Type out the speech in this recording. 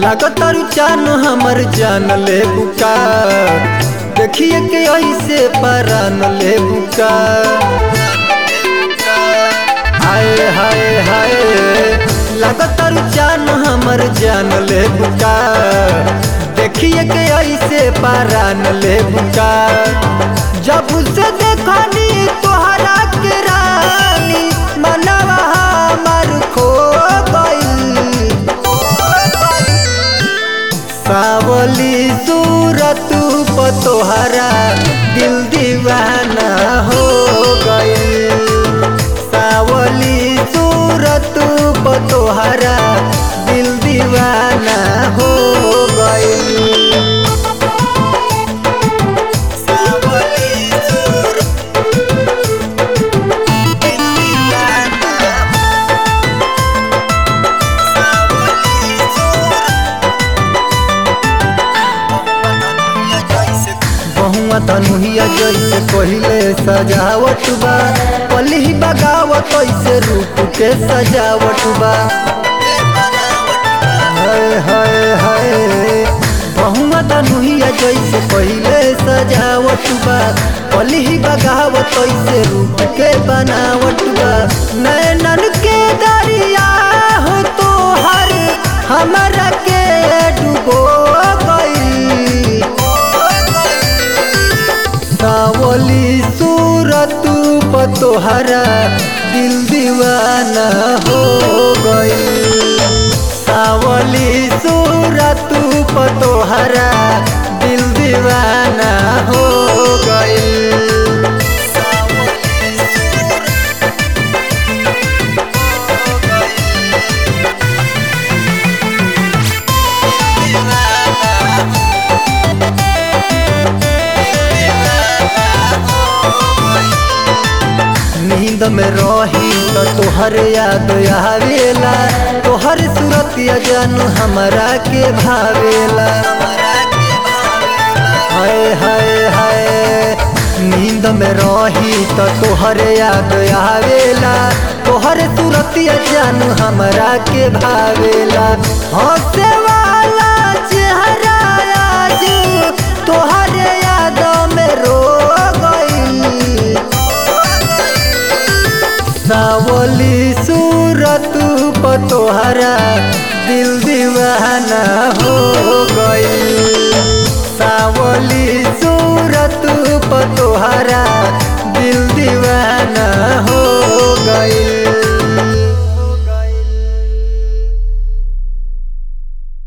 लागतारू चान हमर जान ले बुका देखिए के ऐसे परान ले बुका हाय हाय हाय लागतारू चान हमर जान ले बुका देखिए के ऐसे परान ले बुका जब से देखनी तोहरा के रानी मनवा हमर खो गइल सावली सूरत प तोहरा दिल दीवाना हो गइल सावली सूरत प तोहरा दिल दीवाना हो गइल तनुहिया जैसे पहले सजावट बा पली बगावत ऐसे रूप के सजावट बा हाय हाय हाय बहुआ तनुहिया जैसे पहले सजावट बा पली बगावत ऐसे रूप के बनावट बा नैनन के दरिया हो तो हर हमरा के डुबो सावली सूरत प तोहरा दिल दीवाना हो गइल सावली सूरत प तोहरा दिल दीवाना हो गइल नींद में रही तो तोहर याद आवेला तोहर सूरतिया जानू हमरा के भावेला हाय हाय हाय नींद में रही तो तोहर याद आवेला तोहर सूरतिया जानू हमरा के भावेला हंसे वाला चेहरा आज तोहर याद में रो सावली सूरत प तोहरा दिल दीवाना हो